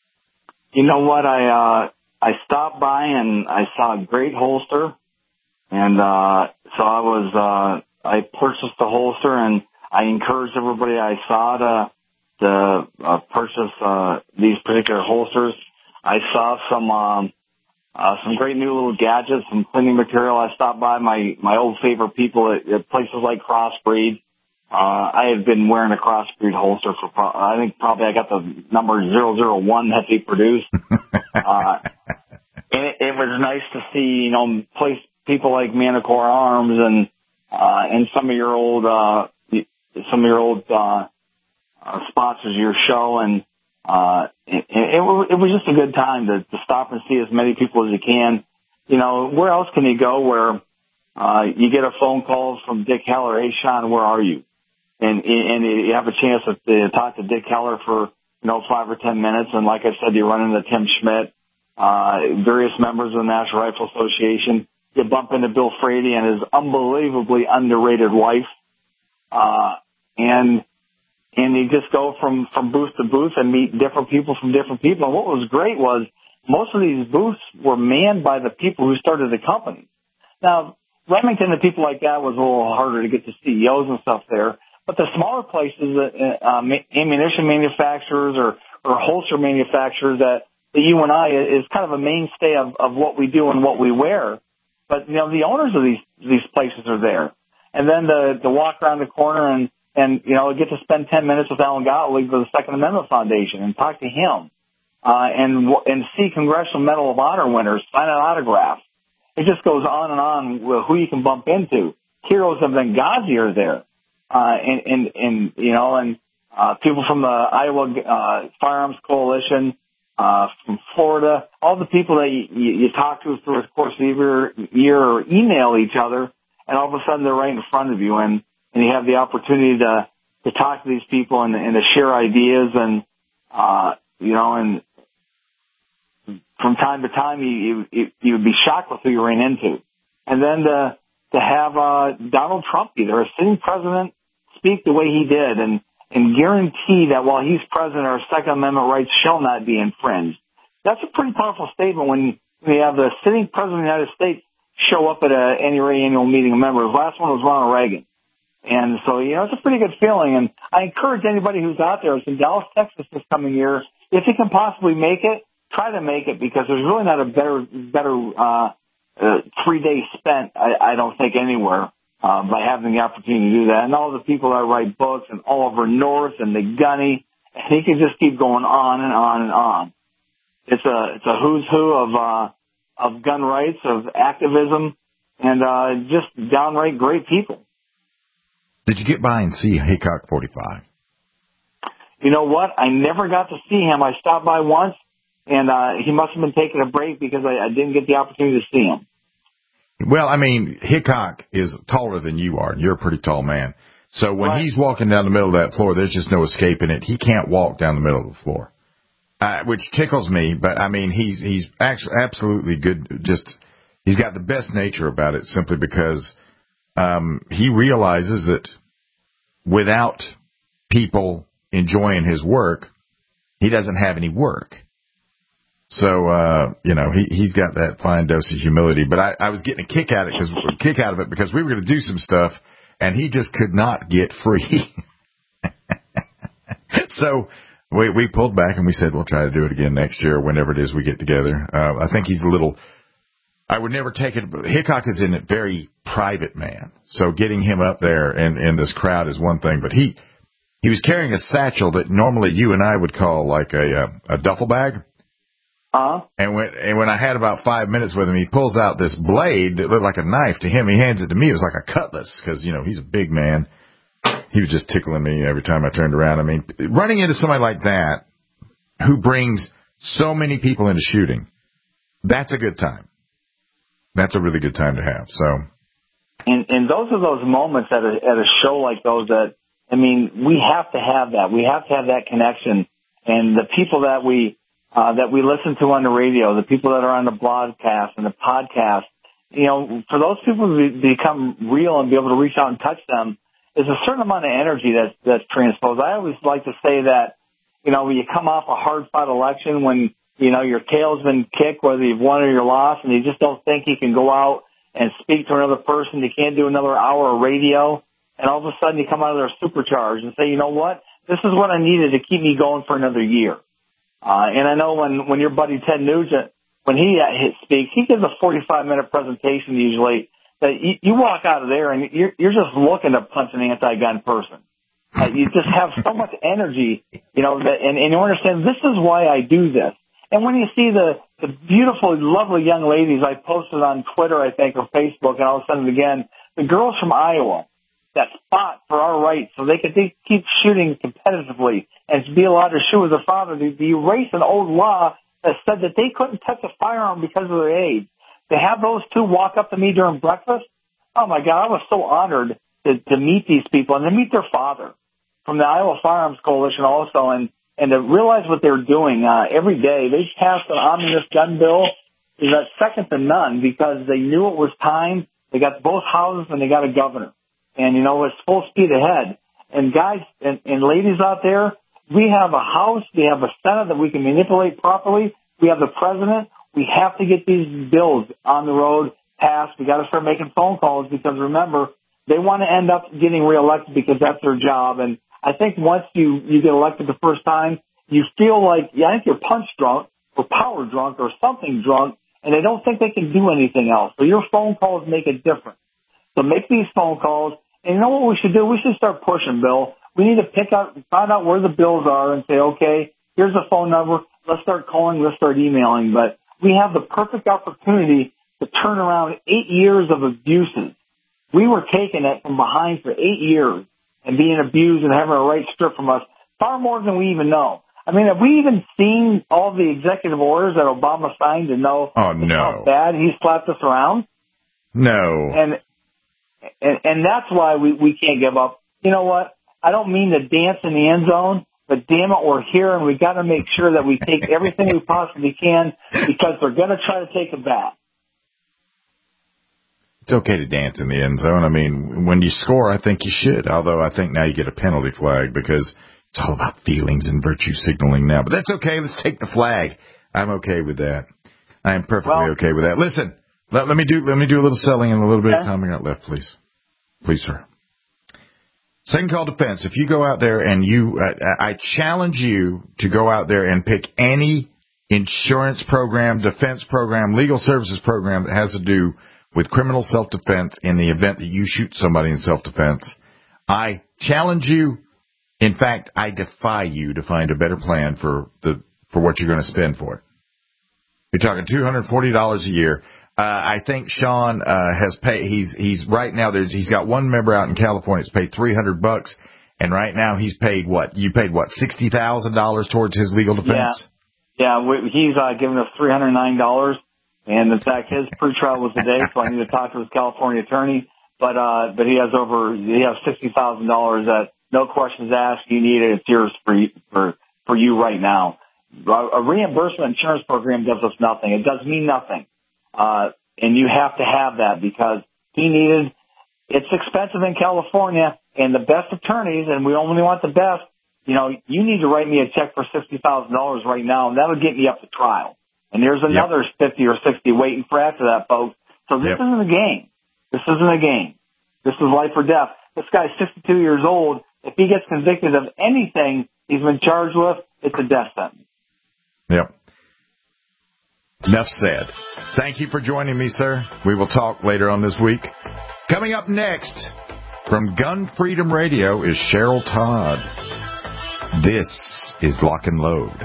you know what? I uh, I stopped by and I saw a great holster, and uh, so I was uh, I purchased the holster, and I encouraged everybody I saw to to uh, purchase uh, these particular holsters. I saw some. Um, Uh, some great new little gadgets, some cleaning material. I stopped by my, my old favorite people at, at places like Crossbreed. Uh, I had been wearing a Crossbreed holster for, pro- I think probably I got the number zero zero one that they produced. uh, and it, it was nice to see, you know, place people like Manticore Arms and, uh, and some of your old, uh, some of your old, uh, uh sponsors of your show. And, Uh, it, it, it was just a good time to, to stop and see as many people as you can. You know, where else can you go where, uh, you get a phone call from Dick Heller, hey, Sean, where are you? And, and you have a chance to, to talk to Dick Heller for, you know, five or ten minutes. And like I said, you run into Tim Schmidt, uh, various members of the National Rifle Association. You bump into Bill Frady and his unbelievably underrated wife. Uh, and, And you just go from, from booth to booth and meet different people from different people. And what was great was most of these booths were manned by the people who started the company. Now, Remington and people like that was a little harder to get the C E Os and stuff there. But the smaller places, uh, ammunition manufacturers or, or holster manufacturers that the U N I is kind of a mainstay of, of what we do and what we wear. But, you know, the owners of these, these places are there. And then the, the walk around the corner and, And, you know, get to spend ten minutes with Alan Gottlieb of the Second Amendment Foundation and talk to him, uh, and, and see Congressional Medal of Honor winners sign an autograph. It just goes on and on with who you can bump into. Heroes of Benghazi are there, uh, and, and, and, you know, and, uh, people from the Iowa, uh, Firearms Coalition, uh, from Florida, all the people that you, you, you talk to through the course of the year, year or email each other. and all of a sudden they're right in front of you, and, and you have the opportunity to, to talk to these people and, and to share ideas, and, uh, you know, and from time to time you, you, you would be shocked with who you ran into. And then to, to have, uh, Donald Trump be there, a sitting president, speak the way he did, and, and guarantee that while he's president, our Second Amendment rights shall not be infringed. That's a pretty powerful statement when you have the sitting president of the United States show up at a annual meeting of members. The last one was Ronald Reagan. And so, you know, it's a pretty good feeling. And I encourage anybody who's out there, it's in Dallas, Texas this coming year, if you can possibly make it, try to make it, because there's really not a better, better, uh, uh three days spent, I, I don't think, anywhere, uh, by having the opportunity to do that. And all the people that write books, and Oliver North and the Gunny, and he can just keep going on and on and on. It's a, it's a who's who of, uh, of gun rights, of activism, and, uh, just downright great people. Did you get by and see Hickok forty-five? You know what? I never got to see him. I stopped by once, and uh, he must have been taking a break because I, I didn't get the opportunity to see him. Well, I mean, Hickok is taller than you are, and you're a pretty tall man. So when right. he's walking down the middle of that floor, there's just no escaping it. He can't walk down the middle of the floor, uh, which tickles me. But, I mean, he's he's actually absolutely good. Just he's got the best nature about it simply because um, he realizes that without people enjoying his work, he doesn't have any work. So, uh, you know, he, he's got that fine dose of humility. But I, I was getting a kick out of it because kick out of it because we were going to do some stuff, and he just could not get free. So we we pulled back and we said we'll try to do it again next year, whenever it is we get together. Uh, I think he's a little. I would never take it. Hickok is a very private man, so getting him up there in, in this crowd is one thing. But he he was carrying a satchel that normally you and I would call like a a, a duffel bag. Uh-huh. And when and when I had about five minutes with him, he pulls out this blade that looked like a knife. To him, he hands it to me. It was like a cutlass because, you know, he's a big man. He was just tickling me every time I turned around. I mean, running into somebody like that who brings so many people into shooting, that's a good time. That's a really good time to have. So, and, and those are those moments at a, at a show like those that, I mean, we have to have that. We have to have that connection. And the people that we uh, that we listen to on the radio, the people that are on the broadcast and the podcast, you know, for those people to be, become real and be able to reach out and touch them, there's a certain amount of energy that's, that's transposed. I always like to say that, you know, when you come off a hard-fought election, when, you know, your tail's been kicked, whether you've won or you're lost, and you just don't think you can go out and speak to another person, you can't do another hour of radio, and all of a sudden you come out of there supercharged and say, you know what, this is what I needed to keep me going for another year. Uh, and I know when, when your buddy Ted Nugent, when he uh, speaks, he gives a forty-five minute presentation usually, that you, you walk out of there and you're, you're just looking to punch an anti-gun person. Uh, you just have so much energy, you know, that, and, and you understand this is why I do this. And when you see the, the beautiful, lovely young ladies I posted on Twitter, I think, or Facebook, and I'll send it again, the girls from Iowa that fought for our rights so they could they keep shooting competitively and be allowed to shoot with their father, to, to erase an old law that said that they couldn't touch a firearm because of their age. To have those two walk up to me during breakfast, oh, my God, I was so honored to, to meet these people and to meet their father from the Iowa Firearms Coalition also, and, and to realize what they're doing uh, every day. They passed an omnibus gun bill that's second to none because they knew it was time. They got both houses and they got a governor. And, you know, it's full speed ahead. And guys and, and ladies out there, we have a House, we have a Senate that we can manipulate properly. We have the president. We have to get these bills on the road passed. We got to start making phone calls because, remember, they want to end up getting reelected because that's their job. And I think once you, you get elected the first time, you feel like, yeah, I think you're punch drunk or power drunk or something drunk, and they don't think they can do anything else. So your phone calls make a difference. So make these phone calls. And you know what we should do? We should start pushing, Bill. We need to pick out, find out where the bills are and say, okay, here's the phone number. Let's start calling. Let's start emailing. But we have the perfect opportunity to turn around eight years of abuses. We were taking it from behind for eight years and being abused and having a right stripped from us far more than we even know. I mean, have we even seen all the executive orders that Obama signed to know oh, no. how bad he slapped us around? No. And and, and that's why we, we can't give up. You know what? I don't mean to dance in the end zone, but damn it, we're here, and we got to make sure that we take everything we possibly can because they're going to try to take it back. It's okay to dance in the end zone. I mean, when you score, I think you should, although I think now you get a penalty flag because it's all about feelings and virtue signaling now. But that's okay. Let's take the flag. I'm okay with that. I am perfectly well, okay with that. Listen, let, let me do let me do a little selling in a little bit okay. of time we got left, please. Please, sir. Second call defense. If you go out there and you, uh, I challenge you to go out there and pick any insurance program, defense program, legal services program that has to do with criminal self-defense in the event that you shoot somebody in self-defense. I challenge you. In fact, I defy you to find a better plan for the for what you're going to spend for it. You're talking two hundred forty dollars a year. Uh, I think Sean uh, has paid. He's he's right now. There's he's got one member out in California that's paid three hundred bucks, and right now he's paid what? You paid what? Sixty thousand dollars towards his legal defense. Yeah, yeah. We, he's uh, giving us three hundred nine dollars, and in fact, his pretrial was today, so I need to talk to his California attorney. But uh, but he has over he has sixty thousand dollars that no questions asked. You need it. It's yours for you, for for you right now. A reimbursement insurance program does us nothing. It does me nothing. Uh, and you have to have that because he needed, it's expensive in California and the best attorneys, and we only want the best. You know, you need to write me a check for sixty thousand dollars right now, and that'll get me up to trial. And there's another yep. fifty or sixty waiting for after that, folks. So this yep. isn't a game. This isn't a game. This is life or death. This guy's sixty-two years old. If he gets convicted of anything he's been charged with, it's a death sentence. Yep. Enough said. Thank you for joining me, sir. We will talk later on this week. Coming up next from Gun Freedom Radio is Cheryl Todd. This is Lock and Load.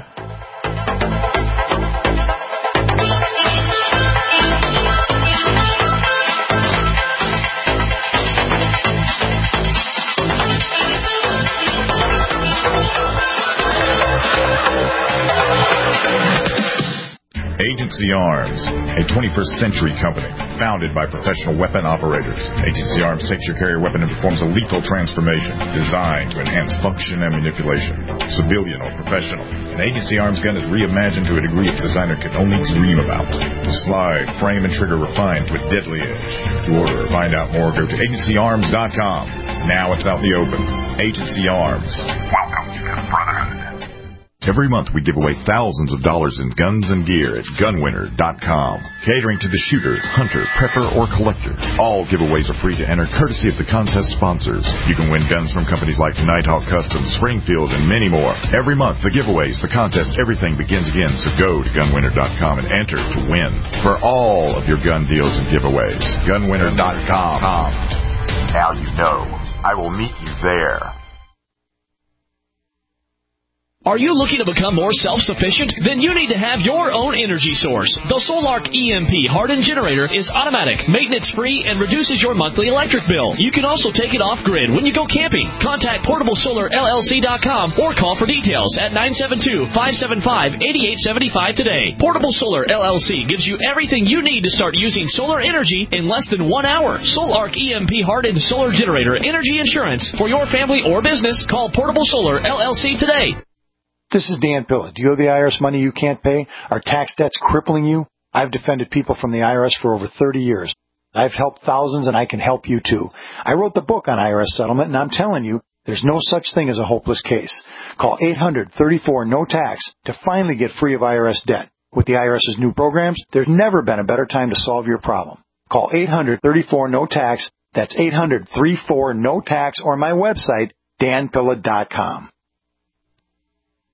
Agency Arms, a twenty-first century company founded by professional weapon operators. Agency Arms takes your carrier weapon and performs a lethal transformation designed to enhance function and manipulation, civilian or professional. An Agency Arms gun is reimagined to a degree its designer could only dream about. The slide, frame, and trigger refined to a deadly edge. To order or find out more, go to agency arms dot com. Now it's out in the open. Agency Arms. Welcome to the Brotherhood. Every month we give away thousands of dollars in guns and gear at gun winner dot com. Catering to the shooter, hunter, prepper, or collector. All giveaways are free to enter courtesy of the contest sponsors. You can win guns from companies like Nighthawk Customs, Springfield, and many more. Every month, the giveaways, the contests, everything begins again. So go to gun winner dot com and enter to win for all of your gun deals and giveaways. gun winner dot com. Now you know. I will meet you there. Are you looking to become more self-sufficient? Then you need to have your own energy source. The Solark E M P hardened generator is automatic, maintenance-free, and reduces your monthly electric bill. You can also take it off-grid when you go camping. Contact portable solar L L C dot com or call for details at nine seven two, five seven five, eight eight seven five today. Portable Solar L L C gives you everything you need to start using solar energy in less than one hour. Solark E M P hardened solar generator energy insurance for your family or business. Call Portable Solar L L C today. This is Dan Pilla. Do you owe the I R S money you can't pay? Are tax debts crippling you? I've defended people from the I R S for over thirty years. I've helped thousands, and I can help you too. I wrote the book on I R S settlement, and I'm telling you, there's no such thing as a hopeless case. Call eight hundred, thirty-four, no tax to finally get free of I R S debt. With the IRS's new programs, there's never been a better time to solve your problem. Call eight hundred, thirty-four, no tax. That's eight hundred, thirty-four, no tax, or my website, dan pilla dot com.